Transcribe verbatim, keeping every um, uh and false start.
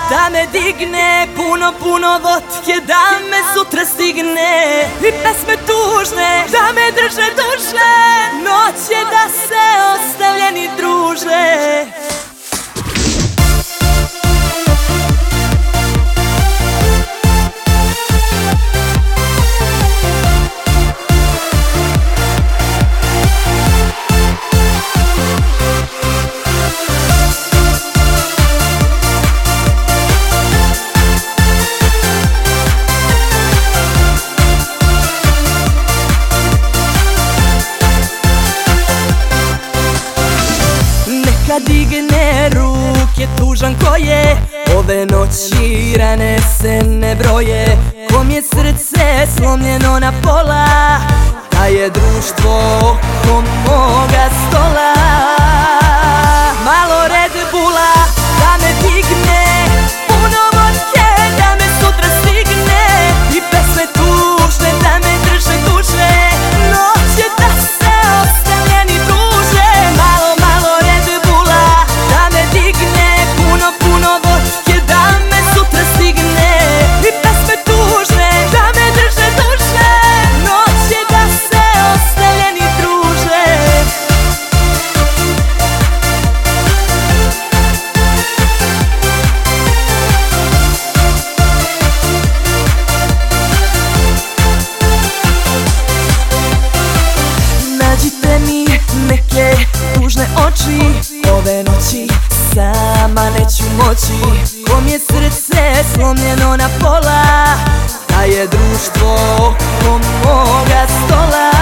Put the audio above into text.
da me digne, puno, puno vodke da me sutra stigne, i pesme tužne da me drže duže, noć je da se ostavljeni druže. Kad digne ruke tužan ko je, ove noći rane se ne broje. Kom je srce slomljeno na pola, da je društvo oko moga stola. Malo Red Bulla da me digne, puno vodke da me sutra stigne, i pesme tužne da me drže duže, noć je da se ostavljeni druže. Malo, malo Red Bulla da me digne, puno, puno vodke da me sutra stigne, i pesme tužne da me drže duže, noć je da se ostavljeni druže. Nađite mi neke tužne oči, ove noći sama neću moći. Kom je srce slomljeno na pola, da je društvo oko moga stola.